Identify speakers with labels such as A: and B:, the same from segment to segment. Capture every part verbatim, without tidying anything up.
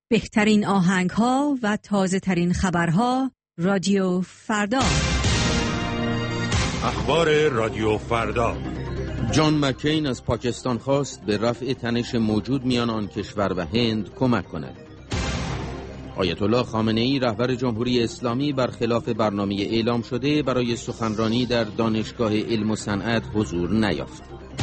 A: بهترین آهنگ‌ها و تازه‌ترین خبرها رادیو فردا.
B: اخبار رادیو فردا.
C: جان مکین از پاکستان خواست به رفع تنش موجود میان آن کشور و هند کمک کند. آیت الله خامنه‌ای رهبر جمهوری اسلامی برخلاف برنامه اعلام شده برای سخنرانی در دانشگاه علم و صنعت حضور نیافت.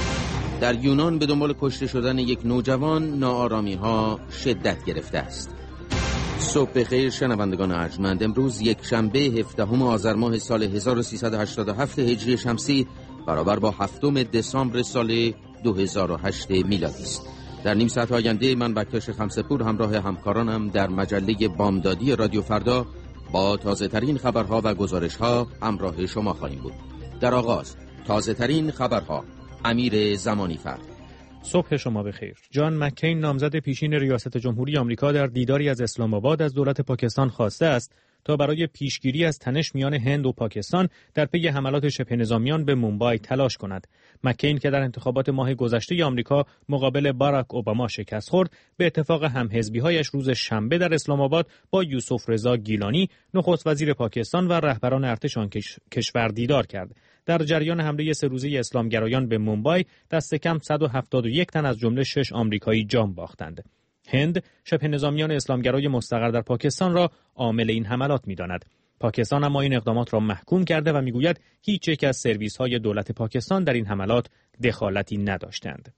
C: در یونان به دنبال کشته شدن یک نوجوان ناآرامی‌ها شدت گرفته است. صبح بخیر شنوندگان ارجمند. امروز یک شنبه هفدهم آذر ماه سال هزار و سیصد و هشتاد و هفت هجری شمسی برابر با هفتم دسامبر سال دو هزار و هشت میلادی است. در نیم ساعت آینده من بکتاش خمسپور همراه همکارانم در مجله بامدادی رادیو فردا با تازه ترین خبرها و گزارش ها همراه شما خواهیم بود. در آغاز تازه ترین خبرها. امیر زمانی فرد.
D: صبح شما بخیر. جان مکین نامزد پیشین ریاست جمهوری آمریکا در دیداری از اسلام آباد از دولت پاکستان خواسته است تا برای پیشگیری از تنش میان هند و پاکستان در پی حملات شبه نظامیان به مومبای تلاش کند. مکین که در انتخابات ماه گذشته آمریکا مقابل باراک اوباما شکست خورد، به اتفاق همحزبی‌هایش روز شنبه در اسلام آباد با یوسف رضا گیلانی نخست وزیر پاکستان و رهبران ارتش آن کش... کشور دیدار کرد. در جریان حمله سه روزه اسلامگرایان به مومبای دست کم صد و هفتاد و یک تن از جمله شش آمریکایی جان باختند. هند شبه نظامیان اسلامگرای مستقر در پاکستان را عامل این حملات می‌داند. پاکستان اما این اقدامات را محکوم کرده و میگوید هیچ یک از سرویس‌های دولت پاکستان در این حملات دخالتی نداشتند.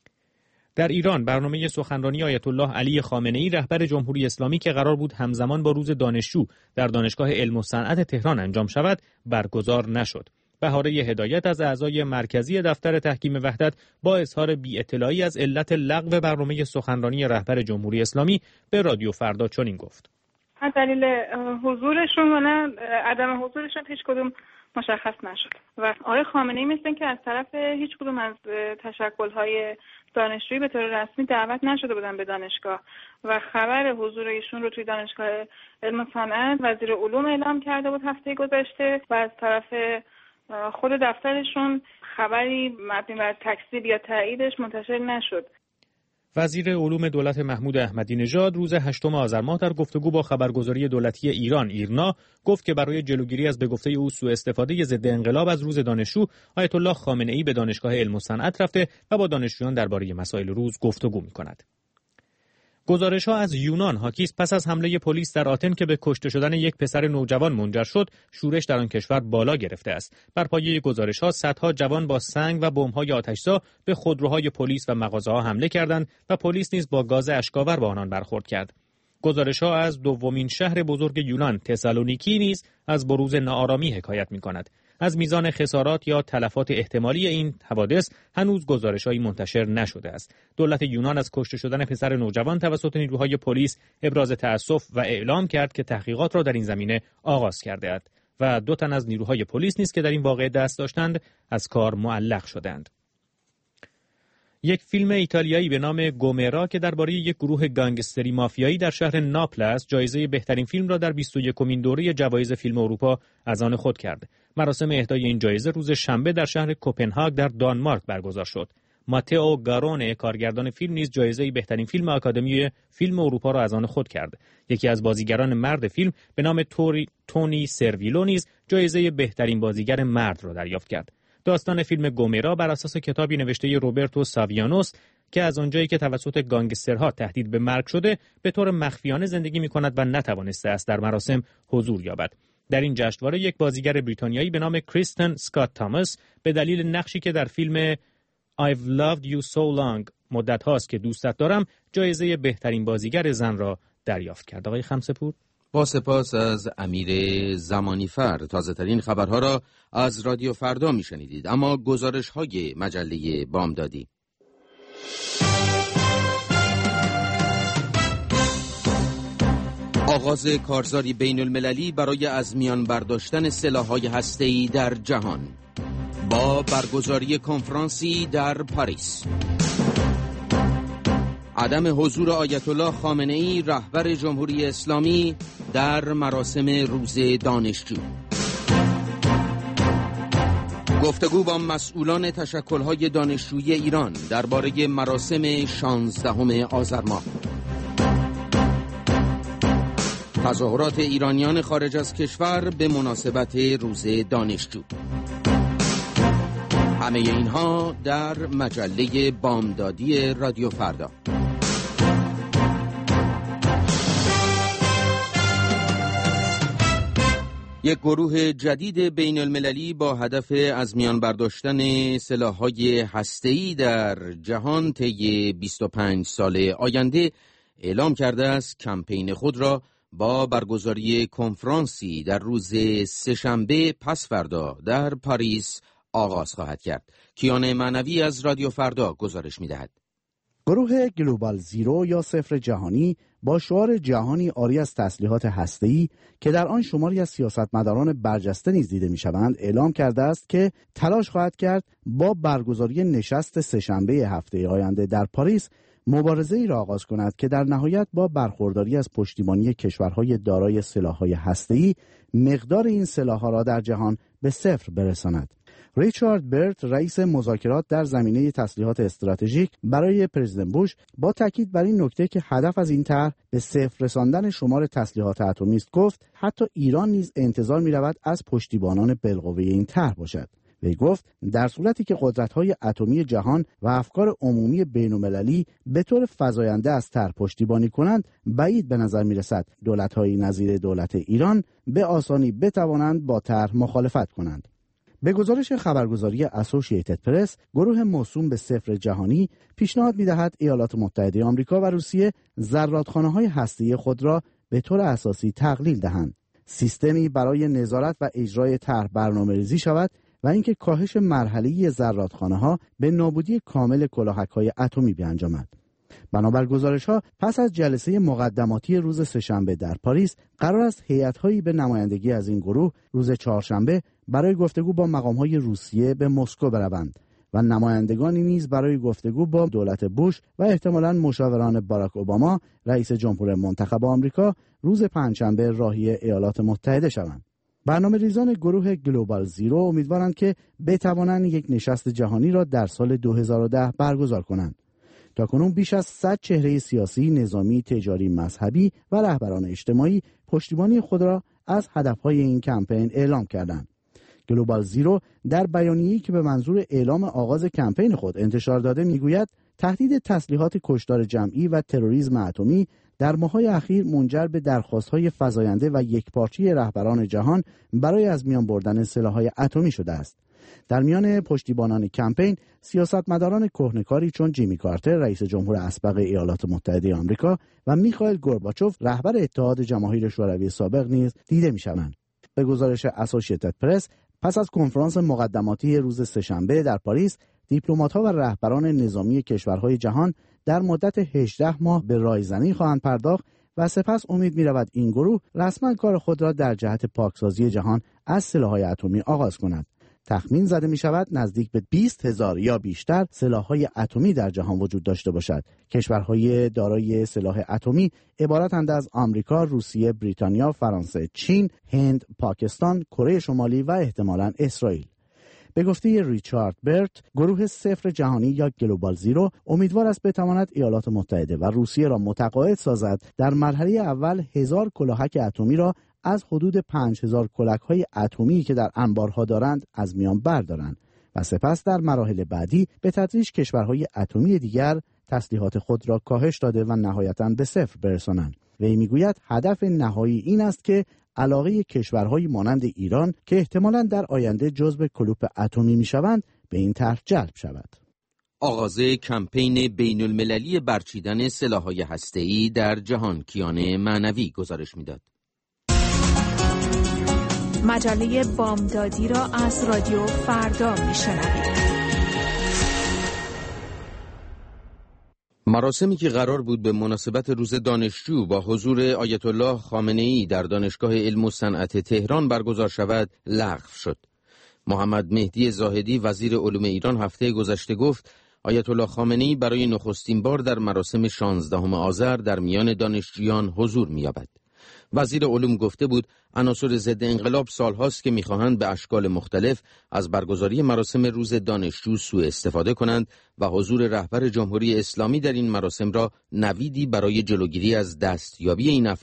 D: در ایران برنامه سخنرانی آیت الله علی خامنه‌ای رهبر جمهوری اسلامی که قرار بود همزمان با روز دانشجو در دانشگاه علم و صنعت تهران انجام شود برگزار نشد. بهاره هدایت از اعضای مرکزی دفتر تحکیم وحدت با اظهار بی‌اطلاعی از علت لغو برنامه سخنرانی رهبر جمهوری اسلامی به رادیو فردا چنین گفت:
E: دلیل حضورشون و نه عدم حضورشون هیچ کدوم مشخص نشد و آقای خامنه‌ای مثل این که از طرف هیچ کدوم از تشکل‌های دانشجویی به طور رسمی دعوت نشده بودن به دانشگاه و خبر حضور ایشون رو توی دانشگاه علم و صنعت وزیر علوم اعلام کرده بود هفته گذشته و از طرف خود دفترشون خبری مبنی بر تکذیب یا تاییدش منتشر نشد.
D: وزیر علوم دولت محمود احمدی نژاد روز هشتم آذر ماه در گفتگو با خبرگزاری دولتی ایران ایرنا گفت که برای جلوگیری از به گفته او سوء استفاده ضد انقلاب از روز دانشجو آیت الله خامنه‌ای به دانشگاه علم و صنعت رفته و با دانشجویان درباره مسائل روز گفتگو می‌کند. گزارش‌ها از یونان حاکی است پس از حمله پلیس در آتن که به کشته شدن یک پسر نوجوان منجر شد، شورش در آن کشور بالا گرفته است. بر پایه گزارش‌ها صدها جوان با سنگ و بمب‌های آتش‌زا به خودروهای پلیس و مغازه‌ها حمله کردند و پلیس نیز با گاز اشک‌آور با آنان برخورد کرد. گزارش‌ها از دومین شهر بزرگ یونان تسالونیکی نیز از بروز ناآرامی حکایت می‌کند. از میزان خسارات یا تلفات احتمالی این حوادث هنوز گزارش‌هایی منتشر نشده است. دولت یونان از کشته شدن پسر نوجوان توسط نیروهای پلیس ابراز تأسف و اعلام کرد که تحقیقات را در این زمینه آغاز کرده است و دو تن از نیروهای پلیس نیز که در این واقعه دست داشتند از کار معلق شدند. یک فیلم ایتالیایی به نام گومرا که درباره یک گروه گانگستری مافیایی در شهر ناپل است، جایزه بهترین فیلم را در بیست و یکمین دوره جوایز فیلم اروپا از آن خود کرد. مراسم اهدای این جایزه روز شنبه در شهر کوپنهاگ در دانمارک برگزار شد. ماتئو گارونه کارگردان فیلم نیز جایزه بهترین فیلم آکادمی فیلم اروپا را از آن خود کرد. یکی از بازیگران مرد فیلم به نام توری تونی سرویلو نیز جایزه بهترین بازیگر مرد را دریافت کرد. داستان فیلم گومرا بر اساس کتابی نوشته روبرتو ساویانوس که از آنجایی که توسط گانگسترها تهدید به مرگ شده به طور مخفیانه زندگی می‌کند و نتوانسته است در مراسم حضور یابد. در این جشنواره یک بازیگر بریتانیایی به نام کریستن اسکات تاماس به دلیل نقشی که در فیلم I've loved you so long مدت هاست که دوستت دارم جایزه بهترین بازیگر زن را دریافت کرد. آقای خمسپور،
C: با سپاس از امیر زمانی فرد. تازه ترین خبرها را از رادیو فردا می شنیدید. اما گزارش های مجله بامدادی. آغاز کارزاری بین المللی برای از میان برداشتن سلاح‌های هسته‌ای در جهان با برگزاری کنفرانسی در پاریس. عدم حضور آیت الله خامنه‌ای رهبر جمهوری اسلامی در مراسم روز دانشجو. گفتگو با مسئولان تشکل‌های دانشجویی ایران درباره مراسم شانزدهم آذر ماه. تظاهرات ایرانیان خارج از کشور به مناسبت روز دانشجو. همه اینها در مجله بامدادی رادیو فردا. یک گروه جدید بین المللی با هدف از میان برداشتن سلاح‌های هسته‌ای در جهان طی بیست و پنج سال آینده اعلام کرده است کمپین خود را با برگزاری کنفرانسی در روز سه‌شنبه پس فردا در پاریس آغاز خواهد کرد. کیان معنوی از رادیو فردا گزارش می‌دهد.
F: گروه گلوبال زیرو یا صفر جهانی با شعار جهانی عاری از تسلیحات هسته‌ای که در آن شماری از سیاستمداران برجسته نیز دیده می‌شوند اعلام کرده است که تلاش خواهد کرد با برگزاری نشست سه‌شنبه هفته آینده در پاریس مبارزه‌ای را آغاز کند که در نهایت با برخورداری از پشتیبانی کشورهای دارای سلاح‌های هسته‌ای مقدار این سلاح‌ها را در جهان به صفر برساند. ریچارد برت رئیس مذاکرات در زمینه تسلیحات استراتژیک برای پرزیدنت بوش با تاکید بر این نکته که هدف از این طرح به صفر رساندن شمار تسلیحات اتمی است گفت حتی ایران نیز انتظار می‌رود از پشتیبانان بالقوه این طرح باشد. وی گفت در صورتی که قدرت‌های اتمی جهان و افکار عمومی بین‌المللی به طور فزاینده از طرح پشتیبانی کنند، بعید به نظر می‌رسد دولت‌های نظیر دولت ایران به آسانی بتوانند با طرح مخالفت کنند. به گزارش خبرگزاری اسوسییتد پرس، گروه موسوم به صفر جهانی پیشنهاد می‌دهد ایالات متحده آمریکا و روسیه زرادخانه‌های هسته‌ای خود را به طور اساسی تقلیل دهند. سیستمی برای نظارت و اجرای طرح برنامه‌ریزی شود و اینکه کاهش مرحله‌ای زرادخانه‌ها به نابودی کامل کلاهک‌های اتمی بیانجامد. بنابر گزارش‌ها پس از جلسه مقدماتی روز سه‌شنبه در پاریس قرار است هیئت‌هایی به نمایندگی از این گروه روز چهارشنبه برای گفتگو با مقام‌های روسیه به مسکو بروند و نمایندگانی نیز برای گفتگو با دولت بوش و احتمالاً مشاوران باراک اوباما رئیس جمهور منتخب آمریکا روز پنجشنبه راهی ایالات متحده شوند. برنامه ریزان گروه گلوبال زیرو امیدوارند که بتوانند یک نشست جهانی را در سال دو هزار و ده برگزار کنند. تاکنون بیش از صد چهره سیاسی، نظامی، تجاری، مذهبی و رهبران اجتماعی پشتیبانی خود را از هدفهای این کمپین اعلام کردند. گلوبال زیرو در بیانیه‌ای که به منظور اعلام آغاز کمپین خود انتشار داده میگوید تهدید تسلیحات کشتار جمعی و تروریسم اتمی در ماه‌های اخیر منجر به درخواست‌های فزاینده و یکپارچه رهبران جهان برای از میان بردن سلاح‌های اتمی شده است. در میان پشتیبانان کمپین سیاستمداران کهنه‌کاری چون جیمی کارتر رئیس جمهور اسبق ایالات متحده آمریکا و میخائیل گورباچوف رهبر اتحاد جماهیر شوروی سابق نیز دیده می‌شوند. به گزارش اسوسییتد پرس پس از کنفرانس مقدماتی روز سه‌شنبه در پاریس دیپلمات‌ها و رهبران نظامی کشورهای جهان در مدت هجده ماه به رایزنی خواهند پرداخت و سپس امید می‌رود این گروه رسما کار خود را در جهت پاکسازی جهان از سلاح‌های اتمی آغاز کند. تخمین زده می شود نزدیک به بیست هزار یا بیشتر سلاح‌های اتمی در جهان وجود داشته باشد. کشورهای دارای سلاح اتمی عبارتند از آمریکا، روسیه، بریتانیا، فرانسه، چین، هند، پاکستان، کره شمالی و احتمالاً اسرائیل. به گفته ریچارد برت، گروه صفر جهانی یا گلوبال زیرو امیدوار است بتواند ایالات متحده و روسیه را متقاعد سازد در مرحله اول هزار کلاهک اتمی را از حدود پنج هزار کلاهک‌های اتمی که در انبارها دارند از میان بردارند و سپس در مراحل بعدی به تدریج کشورهای اتمی دیگر تسلیحات خود را کاهش داده و نهایتاً به صفر برسانند. وی میگوید هدف نهایی این است که علاقه کشورهایی مانند ایران که احتمالاً در آینده جزو کلوپ اتمی میشوند به این طرح جلب شود.
C: آغاز کمپین بین المللی برچیدن سلاح‌های هسته‌ای در جهان. کیان معنوی گزارش میداد.
G: مجله بامدادی را از رادیو فردا میشنوید.
C: مراسمی که قرار بود به مناسبت روز دانشجو با حضور آیت الله خامنه‌ای در دانشگاه علم و صنعت تهران برگزار شود لغو شد. محمد مهدی زاهدی وزیر علوم ایران هفته گذشته گفت آیت الله خامنه‌ای برای نخستین بار در مراسم شانزدهم آذر در میان دانشجویان حضور می‌یابد. وزیر علوم گفته بود عناصر ضد انقلاب سالهاست که می‌خواهند به اشکال مختلف از برگزاری مراسم روز دانشجو سوء استفاده کنند و حضور رهبر جمهوری اسلامی در این مراسم را نویدی برای جلوگیری از دستیابی این افراد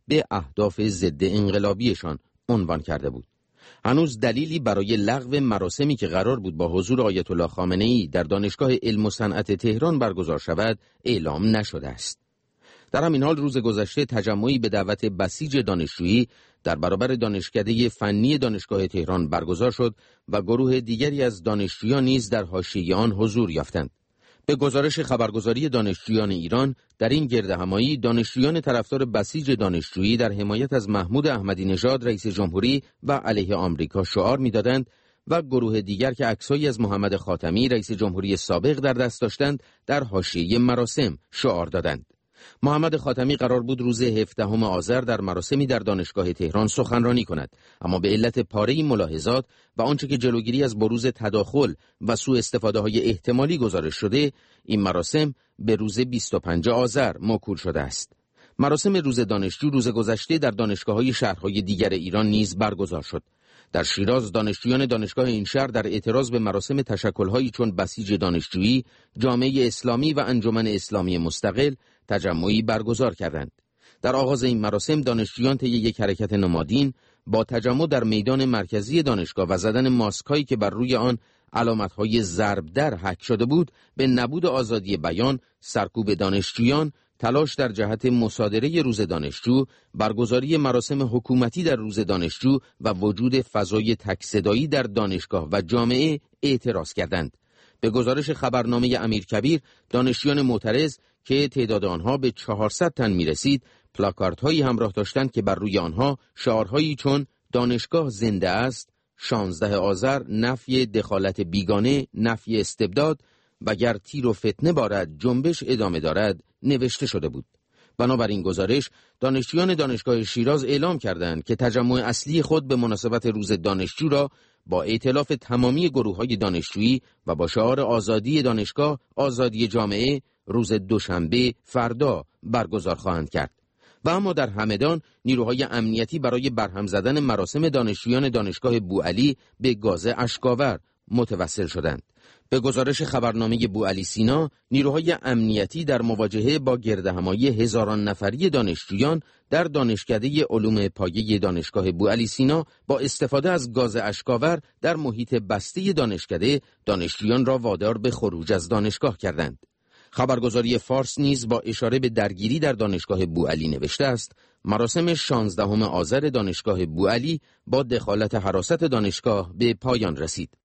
C: به اهداف ضد انقلابیشان عنوان کرده بود. هنوز دلیلی برای لغو مراسمی که قرار بود با حضور آیت الله خامنه‌ای در دانشگاه علم و صنعت تهران برگزار شود اعلام نشده است. در همین حال روز گذشته تجمعی به دعوت بسیج دانشجویی در برابر دانشکده فنی دانشگاه تهران برگزار شد و گروه دیگری از دانشجویان نیز در حاشیه آن حضور یافتند. به گزارش خبرگزاری دانشجویان ایران، در این گردهمایی دانشجویان طرفدار بسیج دانشجویی در حمایت از محمود احمدی نژاد رئیس جمهوری و علیه آمریکا شعار می‌دادند و گروه دیگر که عکسایی از محمد خاتمی رئیس جمهوری سابق در دست داشتند در حاشیه مراسم شعار دادند. محمد خاتمی قرار بود روز هفدهم آذر در مراسمی در دانشگاه تهران سخنرانی کند، اما به علت پاره‌ای ملاحظات و آنچه که جلوگیری از بروز تداخل و سوء استفاده‌های احتمالی گزارش شده، این مراسم به روز بیست و پنجم آذر موکول شده است. مراسم روز دانشجو روز گذشته در دانشگاه‌های شهرهای دیگر ایران نیز برگزار شد. در شیراز دانشجویان دانشگاه این شهر در اعتراض به مراسم تشکل‌هایی چون بسیج دانشجویی، جامعه اسلامی و انجمن اسلامی مستقل تجمعی برگزار کردند. در آغاز این مراسم دانشجویان طی یک حرکت نمادین با تجمع در میدان مرکزی دانشگاه و زدن ماسک‌هایی که بر روی آن علامت‌های ضرب در حک شده بود، به نبود آزادی بیان، سرکوب دانشجویان، تلاش در جهت مصادره روز دانشجو، برگزاری مراسم حکومتی در روز دانشجو و وجود فضای تک‌صدایی در دانشگاه و جامعه اعتراض کردند. به گزارش خبرنامه امیرکبیر، دانشجویان معترض که تعداد آنها به چهارصد تن می‌رسید، پلاکاردهایی همراه داشتند که بر روی آنها شعارهایی چون دانشگاه زنده است، شانزده آذر، نفی دخالت بیگانه، نفی استبداد و گر تیر و فتنه بارد جنبش ادامه دارد نوشته شده بود. بنابراین گزارش، دانشجویان دانشگاه شیراز اعلام کردند که تجمع اصلی خود به مناسبت روز دانشجو را با ائتلاف تمامی گروه‌های دانشجویی و با شعار آزادی دانشگاه، آزادی جامعه روز دوشنبه فردا برگزار خواهند کرد. و اما در همدان نیروهای امنیتی برای برهم زدن مراسم دانشجویان دانشگاه بوعلی به گاز اشکاور متوسل شدند. به گزارش خبرنامه بوعلی سینا، نیروهای امنیتی در مواجهه با گردهمایی هزاران نفری دانشجویان در دانشکده علوم پایه دانشگاه بوعلی سینا با استفاده از گاز اشکاور در محیط بسته دانشکده دانشجویان را وادار به خروج از دانشگاه کردند. خبرگزاری فارس نیز با اشاره به درگیری در دانشگاه بوعلی نوشته است: مراسم شانزدهم آذر دانشگاه بوعلی با دخالت حراست دانشگاه به پایان رسید.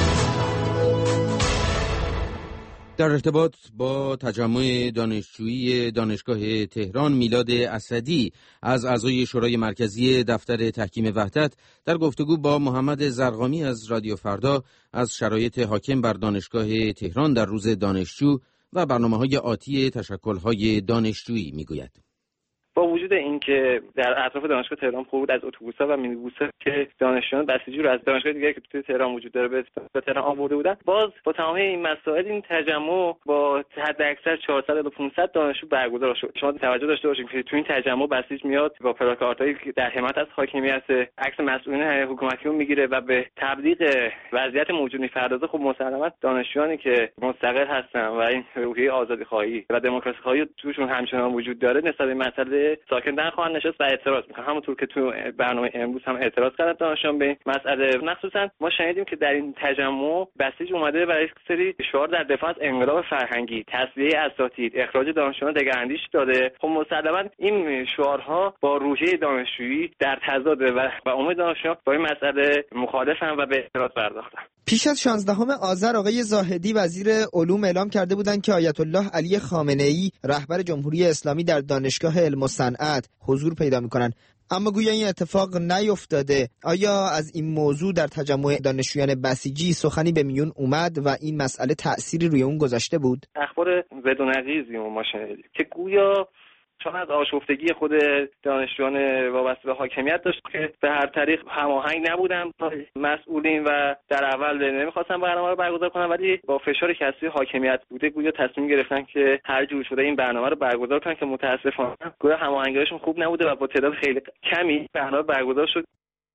C: در ارتباط با تجمع دانشجویی دانشگاه تهران، میلاد اسدی از اعضای شورای مرکزی دفتر تحکیم وحدت در گفتگو با محمد زرقامی از رادیو فردا از شرایط حاکم بر دانشگاه تهران در روز دانشجو و برنامه‌های آتی تشکل‌های دانشجویی میگوید.
H: با وجود اینکه در اطراف دانشگاه تهران پر از اتوبوس‌ها و مینیبوس‌ها که دانشجویان بسیجی رو از دانشگاه دیگری که توی تهران وجود داره به تهران آورده بودن، باز با تمام این مسائل این تجمع با حداکثر چهارصد تا پانصد دانشجو برگزار شد. شما توجه داشته باشید که توی این تجمع بسیج میاد با پلاکاردهایی که در حمایت از حاکمیت عکس مسئولین حکومتی رو میگیره و به تبلیغ وضعیت موجود میپردازه. خب مسلماً دانشجویانی که مستقل هستن و این روحیه آزادی‌خواهی و دموکراسی خواهی توشون همچنان وجود داره، نسبت به مسئله ساکن خواهند نشست و اعتراض میکنن. همونطور که تو برنامه امروز هم اعتراض کردن دانشجویان به این مسئله. مخصوصا ما شنیدیم که در این تجمع بسیج اومده برای سری شعار در دفاع از انقلاب فرهنگی، تصفیه اساتید، اخراج دانشجویان دگراندیش داده. خب مسلماً این شعارها با روحیه دانشجویی در تضاد و با امید دانشجویان با این مسئله مخالفن و به اعتراض پرداختن.
I: پیش از شانزدهم آذر آقای زاهدی وزیر علوم اعلام کرده بودند که آیت الله علی خامنه‌ای رهبر جمهوری اسلامی در دانشگاه علم و صنعت حضور پیدا می‌کنند، اما گویا این اتفاق نیفتاده. آیا از این موضوع در تجمع دانشجویان بسیجی سخنی به میون اومد و این مسئله تأثیری روی اون گذاشته بود؟
H: اخبار بدونقیزی ما شنیدیم که گویا چون از آشفتگی خود دانشجویان وابسته به حاکمیت داشت که به هر طریق هماهنگ نبودن مسئولین و در اول نمیخواستن برنامه رو برگزار کنن، ولی با فشار کسی حاکمیت بوده گویا تصمیم گرفتن که هر جور شده این برنامه رو برگزار کنن که متاسفانه گویا هماهنگیشون خوب نبوده و با تعداد خیلی کمی برنامه برگزار شد.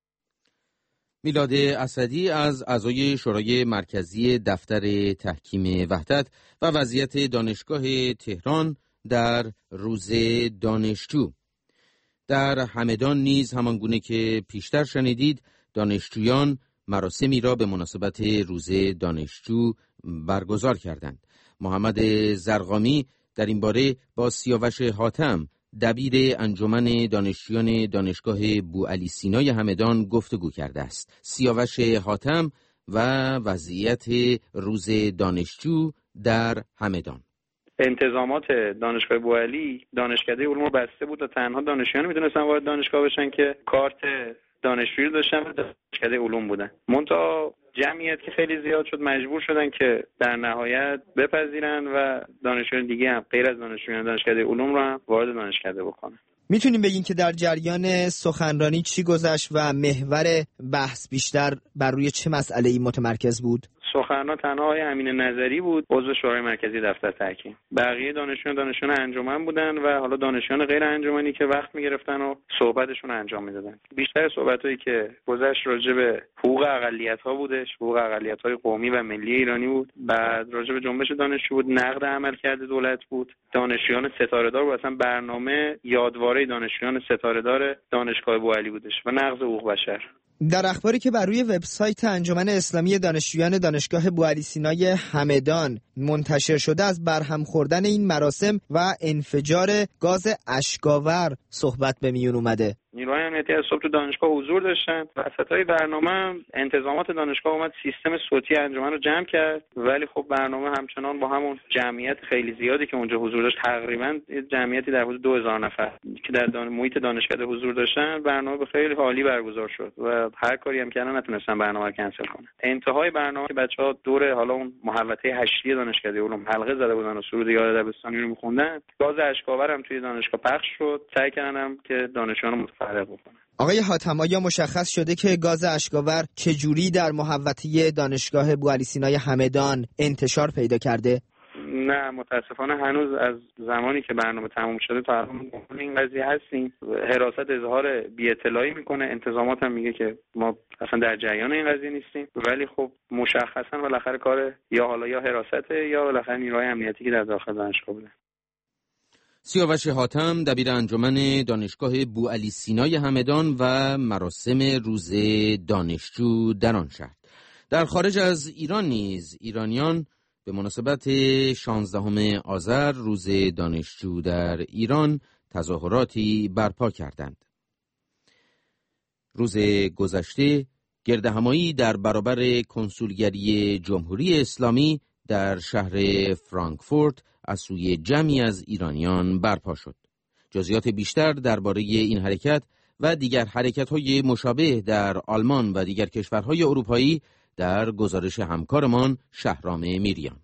C: میلاد اسدی از اعضای شورای مرکزی دفتر تحکیم وحدت و وضعیت دانشگاه تهران در روز دانشجو. در همدان نیز همانگونه که پیشتر شنیدید دانشجویان مراسمی را به مناسبت روز دانشجو برگزار کردند. محمد زرقامی در این باره با سیاوش حاتم دبیر انجمن دانشجویان دانشگاه بوعلی سینای همدان گفتگو کرده است. سیاوش حاتم و وضعیت روز دانشجو در همدان.
J: انتظامات دانشگاه بوعلی دانشکده علوم رو بسته بود و تنها دانشجویان میتونستن وارد دانشگاه بشن که کارت دانشجویی داشتن و دانشکده علوم بودن. منتها جمعیت که خیلی زیاد شد مجبور شدن که در نهایت بپذیرن و دانشجویان دیگه هم غیر از دانشجویان دانشکده علوم رو هم وارد دانشکده بکنن.
I: میتونیم بگین که در جریان سخنرانی چی گذشت و محور بحث بیشتر بر روی چه مسئله‌ای متمرکز بود؟
J: سخنران تنها آقای امین نظری بود، عضو شورای مرکزی دفتر تحکیم. بقیه دانشجویان دانشجویان انجمن بودن و حالا دانشجویان غیر انجمنی که وقت می‌گرفتن و صحبتشون رو انجام میدادن. بیشتر صحبتایی که گذشت راجع به حقوق اقلیت‌ها بودش، حقوق اقلیت‌های قومی و ملی ایرانی بود. بعد راجع به جنبش دانشجو بود، نقد عملکرد دولت بود. دانشجویان ستاره‌دار بود، اصلا برنامه یادواره دانشجویان ستاره‌دار دانشگاه بوعلی بودش و نقض حقوق بشر.
I: در اخباری که بر روی وبسایت انجمن اسلامی دانشجویان دانشگاه بوعلی سینای همدان منتشر شده از برهم خوردن این مراسم و انفجار گاز اشک‌آور صحبت به میون اومده.
J: نیروهای امنیتی از صبح تو دانشگاه حضور داشتن. وسطای برنامه انتظامات دانشگاه اومد سیستم صوتی انجمن رو جمع کرد، ولی خب برنامه همچنان با همون جمعیت خیلی زیادی که اونجا حضور داشت، تقریبا جمعیتی در حدود دو هزار نفر که در دان... محیط دانشکده حضور داشتن، برنامه به خیلی حالی برگزار شد و هر کاری هم کردن نتونستن برنامه رو کنسل کنن. انتهای برنامه که بچه‌ها دور حالا اون محوطه هشتی دانشکده علوم حلقه زده بودن و سرود یاد دبستانی رو می‌خوندن، گاز اشک‌آور هم توی دانشگاه پخش شد. سعی کردن که دانشجویان فرق بکنه.
I: آقای حاتم، آیا مشخص شده که گاز اشک‌آور چجوری در محوطه دانشگاه بوعلی سینای همدان انتشار پیدا کرده؟
J: نه متاسفانه هنوز از زمانی که برنامه تموم شده تا الان این قضیه هستیم. حراست اظهار بی‌اطلاعی میکنه، انتظامات هم میگه که ما اصلا در جریان این قضیه نیستیم، ولی خب مشخصا بالاخره کار یا حالا یا حراسته یا بالاخره نیروهای امنیتی که در داخل دانشگاه بودن.
C: سیاوش حاتم دبیر انجمن دانشگاه بوعلی سینای همدان و مراسم روز دانشجو در آن شهر. در خارج از ایران نیز ایرانیان به مناسبت شانزدهم آذر روز دانشجو در ایران تظاهراتی برپا کردند. روز گذشته گردهمایی در برابر کنسولگری جمهوری اسلامی در شهر فرانکفورت از سوی جمعی از ایرانیان برپا شد. جزئیات بیشتر درباره این حرکت و دیگر حرکت‌های مشابه در آلمان و دیگر کشورهای اروپایی در گزارش همکارمان شهرام میریان.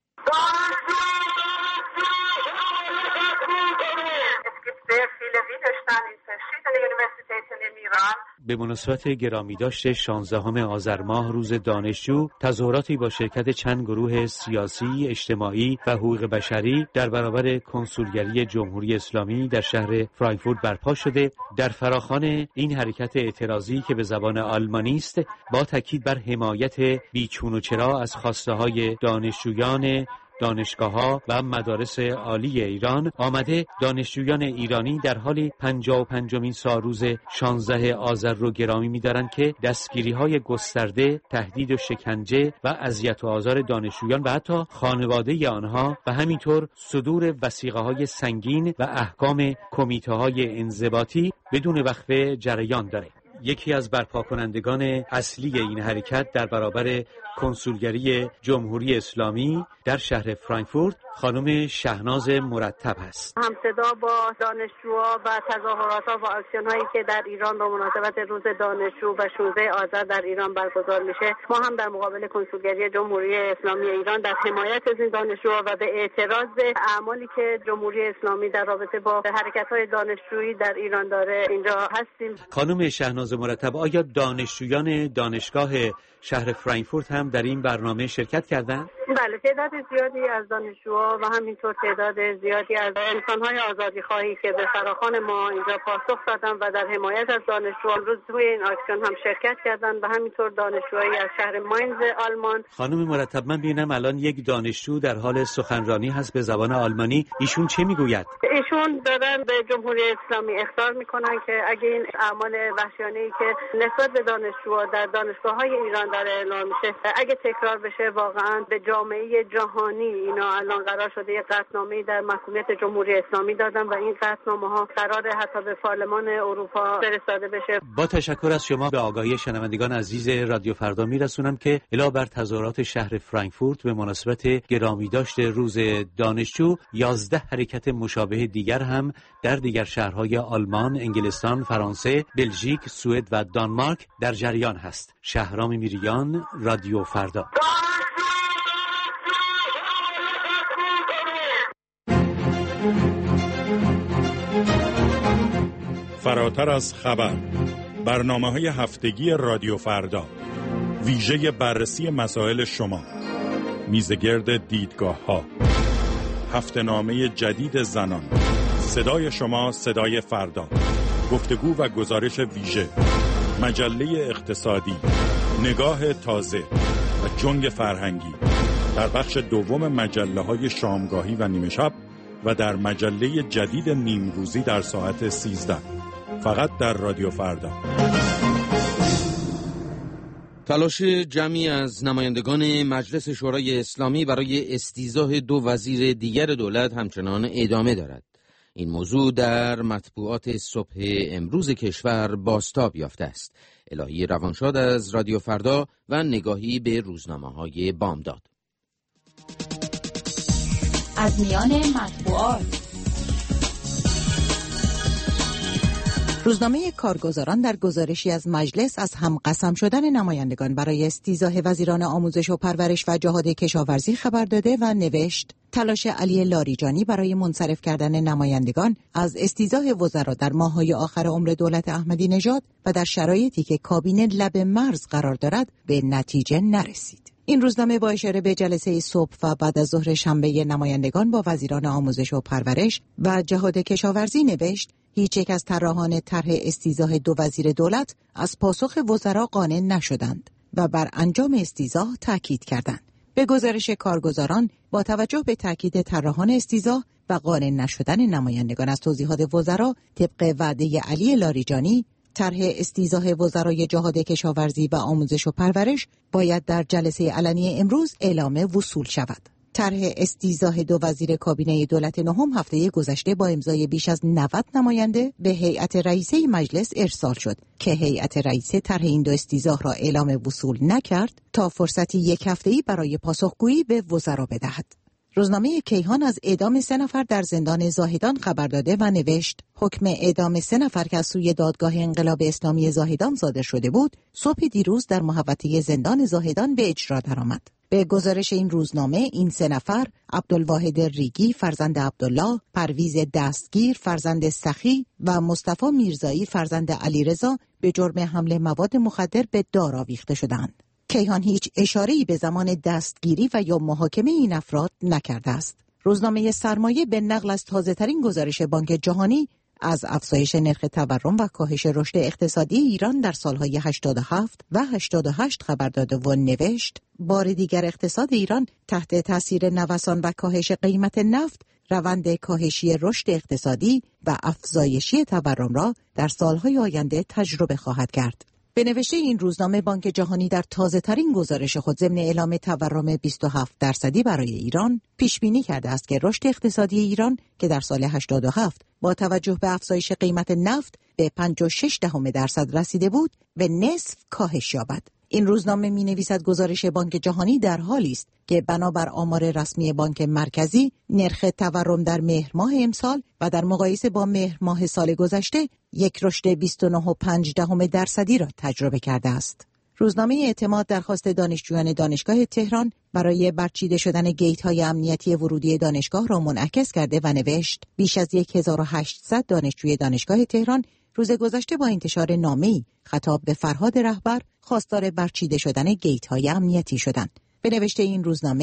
K: به مناسبت گرامیداشت شانزدهم آذر ماه روز دانشجو، تظاهراتی با شرکت چند گروه سیاسی، اجتماعی و حقوق بشری در برابر کنسولگری جمهوری اسلامی در شهر فرانکفورت برپا شده. در فراخوان این حرکت اعتراضی که به زبان آلمانی است، با تاکید بر حمایت بیچون و چرا از خواسته‌های دانشجویان دانشگاه‌ها و مدارس عالی ایران آمده دانشجویان ایرانی در حال پنجاه و پنجمین سالروز شانزده آذر رو گرامی می‌دارند که دستگیری‌های گسترده، تهدید و شکنجه و اذیت و آزار دانشجویان و حتی خانواده آنها و همینطور صدور وثیقه‌های سنگین و احکام کمیته‌های انضباطی بدون وقفه جریان داره. یکی از برپا کنندگان اصلی این حرکت در برابر کنسولگری جمهوری اسلامی در شهر فرانکفورت خانم شهناز مرتب هست.
L: همصدا با دانشجوها و تظاهرات‌ها و اکشن‌هایی که در ایران به مناسبت روز دانشجو و شانزده آذر در ایران برگزار میشه، ما هم در مقابل کنسولگری جمهوری اسلامی ایران در حمایت از این دانشجوها و به اعتراض اعمالی که جمهوری اسلامی در رابطه با حرکت‌های دانشجویی در ایران داره اینجا هستیم.
K: خانم شهناز مرتب، آیا دانشجویان دانشگاه شهر فرانکفورت هم در این برنامه شرکت کردند؟
L: بله، تعداد زیادی از دانشجوها و همینطور تعداد زیادی از انسان‌های آزادی‌خواهی که به فراخوان ما اینجا پاسخ دادن و در حمایت از دانشجو امروز توی این اکسیون هم شرکت کردن و همینطور دانشجوهایی از شهر ماینز آلمان.
K: خانم مرتب، من ببینم الان یک دانشجو در حال سخنرانی هست به زبان آلمانی. ایشون چه میگوید؟
L: ایشون دارن به جمهوری اسلامی اخطار میکنن که اگه این اعمال وحشیانه‌ای که نسبت به دانشجوها در دانشگاه‌های ایران داره اعلام میشه اگه تکرار بشه، واقعا به جامعه جهانی اینا الان قرار شده یک قطعنامه‌ای در محکومیت جمهوری اسلامی دادن و این قطعنامه‌ها قراره حتی به پارلمان اروپا فرستاده بشه.
K: با تشکر از شما به آگاهی شنوندگان عزیز رادیو فردا میرسونم که علاوه بر تظاهرات شهر فرانکفورت به مناسبت گرامی داشت روز دانشجو، یازده حرکت مشابه دیگر هم در دیگر شهرهای آلمان، انگلستان، فرانسه، بلژیک، سوئد و دانمارک در جریان هست. شهرام میریان، رادیو فردا.
B: فراتر از خبر، برنامه‌های هفتگی رادیو فردا، ویژه بررسی مسائل شما، میزگرد دیدگاه‌ها، هفته‌نامه جدید زنان، صدای شما صدای فردا، گفتگو و گزارش ویژه، مجله اقتصادی، نگاه تازه و جنگ فرهنگی در بخش دوم مجله‌های شامگاهی و نیمه شب و در مجله جدید نیم روزی در ساعت سیزده، فقط در رادیو فردا.
C: تلاش جمعی از نمایندگان مجلس شورای اسلامی برای استیضاح دو وزیر دیگر دولت همچنان ادامه دارد. این موضوع در مطبوعات صبح امروز کشور بازتاب یافته است. الهی روانشاد از رادیو فردا و نگاهی به روزنامه‌های بامداد.
G: از میان مطبوعات.
M: روزنامه کارگزاران در گزارشی از مجلس از هم قسم شدن نمایندگان برای استیضاح وزیران آموزش و پرورش و جهاد کشاورزی خبر داده و نوشت: تلاش علی لاریجانی برای منصرف کردن نمایندگان از استیضاح وزرا در ماه‌های آخر عمر دولت احمدی نژاد و در شرایطی که کابینه لب مرز قرار دارد به نتیجه نرسید. این روزنامه با اشاره به جلسه صبح و بعد از ظهر شنبه نمایندگان با وزیران آموزش و پرورش و جهاد کشاورزی نوشت: هیچ یک از طراحان طرح استیضاح دو وزیر دولت از پاسخ وزرا قانع نشدند و بر انجام استیضاح تاکید کردند. به گزارش کارگزاران، با توجه به تاکید طراحان استیضاح و قانع نشدن نمایندگان از توضیحات وزرا طبق وعده علی لاریجانی، طرح استیضاح وزرای جهاد کشاورزی و آموزش و پرورش باید در جلسه علنی امروز اعلام وصول شود. طرح استیضاح دو وزیر کابینه دولت نهم هفته گذشته با امضای بیش از نود نماینده به هیئت رئیسه مجلس ارسال شد که هیئت رئیسه طرح این دو استیضاح را اعلام وصول نکرد تا فرصتی یک هفته‌ای برای پاسخگویی به وزرا بدهد. روزنامه کیهان از اعدام سه نفر در زندان زاهدان خبر داده و نوشت: حکم اعدام سه نفر که از سوی دادگاه انقلاب اسلامی زاهدان صادر شده بود، صبح دیروز در محوطه زندان زاهدان به اجرا درآمد. به گزارش این روزنامه، این سه نفر عبدالواحد ریگی فرزند عبدالله، پرویز دستگیر فرزند سخی و مصطفی میرزایی فرزند علیرضا به جرم حمل مواد مخدر به دار آویخته شدند. کیهان هیچ اشاره‌ای به زمان دستگیری و یا محاکمه این افراد نکرده است. روزنامه سرمایه به نقل از تازه‌ترین گزارش بانک جهانی از افزایش نرخ تورم و کاهش رشد اقتصادی ایران در سالهای هشتاد و هفت و هشتاد و هشت خبر داده و نوشت: بار دیگر اقتصاد ایران تحت تاثیر نوسان و کاهش قیمت نفت، روند کاهشی رشد اقتصادی و افزایشی تورم را در سالهای آینده تجربه خواهد کرد. به نوشته این روزنامه، بانک جهانی در تازه‌ترین گزارش خود ضمن اعلام تورم بیست و هفت درصدی برای ایران پیش بینی کرده است که رشد اقتصادی ایران که در سال هشتاد و هفت با توجه به افزایش قیمت نفت به پنجاه و شش دهم درصد رسیده بود و نصف کاهش یابد. این روزنامه می‌نویسد گزارش بانک جهانی در حالی است که بنابر آمار رسمی بانک مرکزی، نرخ تورم در مهر ماه امسال و در مقایسه با مهر ماه سال گذشته یک رشد بیست و نه و پنج دهم درصدی را تجربه کرده است. روزنامه اعتماد درخواست دانشجویان دانشگاه تهران برای برچیده شدن گیت‌های امنیتی ورودی دانشگاه را منعکس کرده و نوشت: بیش از هزار و هشتصد دانشجوی دانشگاه تهران روز گذشته با انتشار نامه‌ای خطاب به فرهاد رهبر خواستار برچیده شدن گیت‌های امنیتی شدند. به نوشته این روزنامه،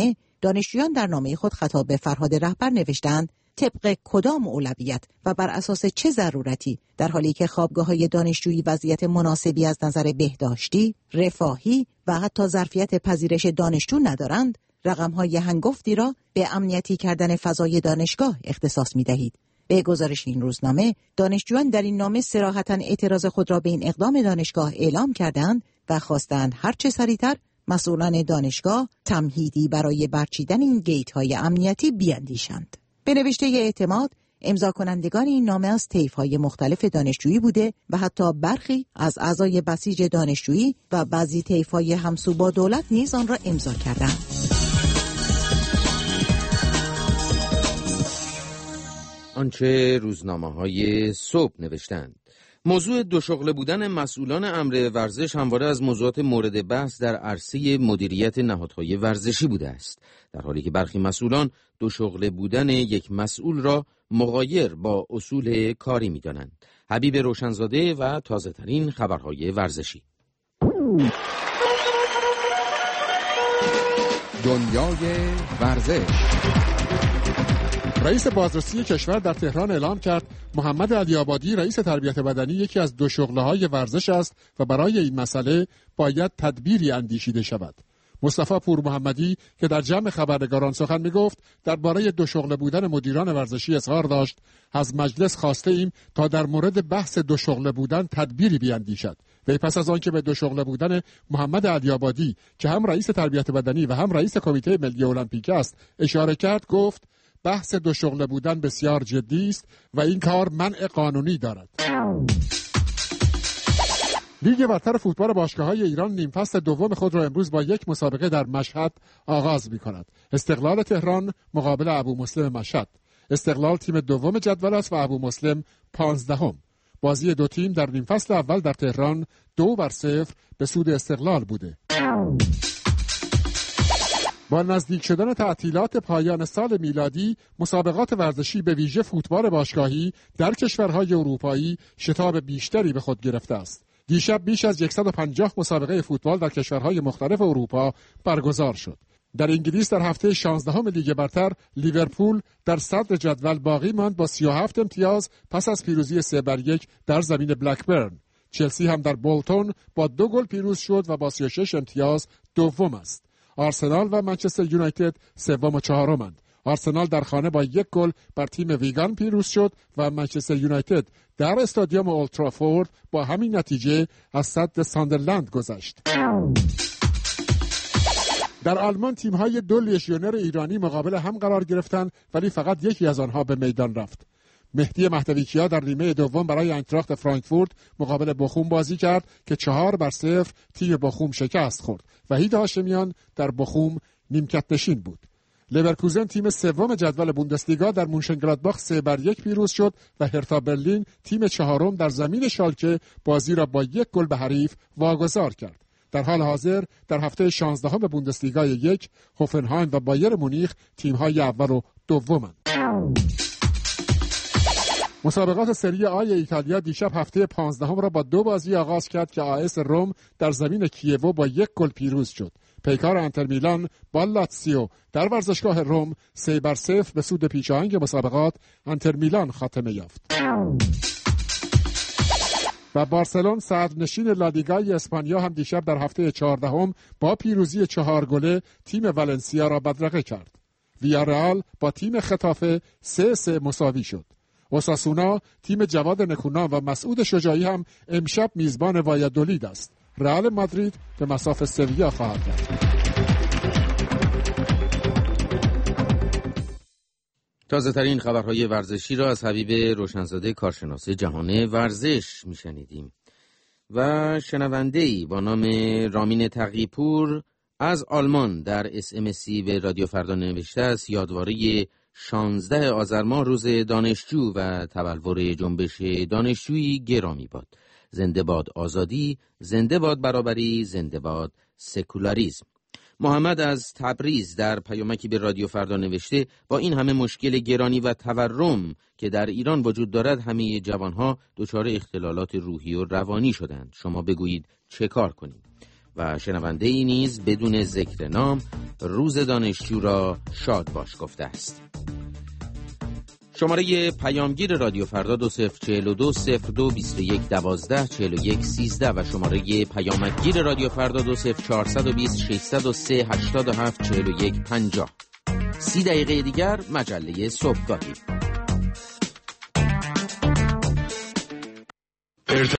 M: دانشجویان در نامه خود خطاب به فرهاد رهبر نوشتند طبق کدام اولویت و بر اساس چه ضرورتی در حالی که خوابگاه‌های دانشجویی وضعیت مناسبی از نظر بهداشتی، رفاهی و حتی ظرفیت پذیرش دانشجو ندارند، رقم‌های هنگفتی را به امنیتی کردن فضای دانشگاه اختصاص می‌دهید. به گزارش این روزنامه، دانشجویان در این نامه صراحتاً اعتراض خود را به این اقدام دانشگاه اعلام کردند و خواستند هرچه سریعتر مسئولان دانشگاه تمهیدی برای برچیدن این گیت‌های امنیتی بیاندیشند. به نوشته اعتماد، امضا کنندگان این نامه از طیف‌های مختلف دانشجویی بوده و حتی برخی از اعضای بسیج دانشجویی و بعضی طیف‌های همسو با دولت نیز آن را امضا کردند.
C: آنچه روزنامه‌های صبح نوشتند. موضوع دو شغله بودن مسئولان امر ورزش همواره از موضوعات مورد بحث در عرصه مدیریت نهادهای ورزشی بوده است، در حالی که برخی مسئولان دو شغله بودن یک مسئول را مغایر با اصول کاری می‌دانند. حبیب روشنزاده و تازه‌ترین خبرهای ورزشی.
N: دنیای ورزش. رئیس بازرسی کشور در تهران اعلام کرد محمد علی‌آبادی رئیس تربیت بدنی یکی از دو شغله‌های ورزش است و برای این مسئله باید تدبیری اندیشیده شود. مصطفی پور محمدی که در جمع خبرنگاران سخن می‌گفت درباره دو شغله بودن مدیران ورزشی اظهار داشت از مجلس خواسته ایم تا در مورد بحث دو شغله بودن تدبیری بیاندیشد. وی پس از آنکه به دو شغله بودن محمد علی‌آبادی که هم رئیس تربیت بدنی و هم رئیس کمیته ملی المپیک است اشاره کرد، گفت بحث دو شغله بودن بسیار جدی است و این کار منع قانونی دارد. لیگ برتر فوتبال باشگاه‌های ایران نیم فصل دوم خود را امروز با یک مسابقه در مشهد آغاز می‌کند. استقلال تهران مقابل ابو مسلم مشهد. استقلال تیم دوم جدول است و ابو مسلم پانزدهم. بازی دو تیم در نیم فصل اول در تهران دو بر صفر به سود استقلال بوده. با نزدیک شدن تعطیلات پایان سال میلادی، مسابقات ورزشی به ویژه فوتبال باشگاهی در کشورهای اروپایی شتاب بیشتری به خود گرفته است. دیشب بیش از صد و پنجاه مسابقه فوتبال در کشورهای مختلف اروپا برگزار شد. در انگلیس در هفته شانزدهم لیگ برتر لیورپول در صدر جدول باقی ماند با سی و هفت امتیاز پس از پیروزی سه بر یک در زمین بلکبرن. چلسی هم در بولتون با دو گل پیروز شد و با سی و شش امتیاز دوم است. آرسنال و منچستر یونایتد سوم و چهارمند. آرسنال در خانه با یک گل بر تیم ویگان پیروز شد و منچستر یونایتد در استادیوم اولد ترافورد با همین نتیجه از صد ساندرلند گذشت. در آلمان تیم‌های دو لیژیونر ایرانی مقابل هم قرار گرفتند ولی فقط یکی از آنها به میدان رفت. مهدی مهدویکیا در نیمه دوم برای اینتراخت فرانکفورت مقابل بخوم بازی کرد که چهار بر صفر تیم بخوم شکست خورد. وحید هاشمیان در بخوم نیمکت نشین بود. لورکوزن تیم سوم جدول بوندسلیگا در مونشنگلادباخ سه بر یک پیروز شد و هرتا برلین تیم چهارم در زمین شالکه بازی را با یک گل به حریف واگذار کرد. در حال حاضر در هفته شانزدهم بوندسلیگا یک، هوفنهایم و بایر مونیخ تیم‌های اول و دومند. مسابقات سری آ ایتالیا دیشب هفته پانزدهم را با دو بازی آغاز کرد که آیس روم در زمین کیوو با یک گل پیروز شد. پیکار انتر میلان با لاتسیو در ورزشگاه روم سه بر صفر به سود پیشاهنگ مسابقات انتر میلان خاتمه یافت. و بارسلون صدرنشین لالیگای اسپانیا هم دیشب در هفته چهاردهم با پیروزی چهار گله تیم والنسیا را بدرقه کرد. ویارئال با تیم خطافه سه سه مساوی شد. اوساسونا تیم جواد نکونام و مسعود شجاعی هم امشب میزبان وایادولید است. رئال مادرید به مصاف سویا خواهد رفت.
C: تازه ترین خبرهای ورزشی را از حبیب روشنزاده کارشناس جهان ورزش میشنیدیم. و شنونده‌ای با نام رامین تقی‌پور از آلمان در اس ام سی به رادیو فردا نوشته است یادواره شانزده آذر ماه روز دانشجو و تبلور جنبش دانشجویی گرامی باد. زنده باد آزادی، زنده باد برابری، زنده باد سکولاریسم. محمد از تبریز در پیامکی به رادیو فردا نوشته با این همه مشکل گرانی و تورم که در ایران وجود دارد همه جوانها دچار اختلالات روحی و روانی شدند. شما بگویید چه کار کنیم؟ و شنونده ای نیز بدون ذکر نام روز دانشجو را شاد باش گفته است. شماره پیامگیر رادیو فردا دو صفر چهل و دو صفر دو بیست و یک دوازده چهل و یک سیزده و شماره پیامگیر رادیو فردا دو صفر چهارصد و بیست ششصد و سه هشتاد و هفت چهل و یک پنجاه. سی دقیقه دیگر مجله صبحگاهی.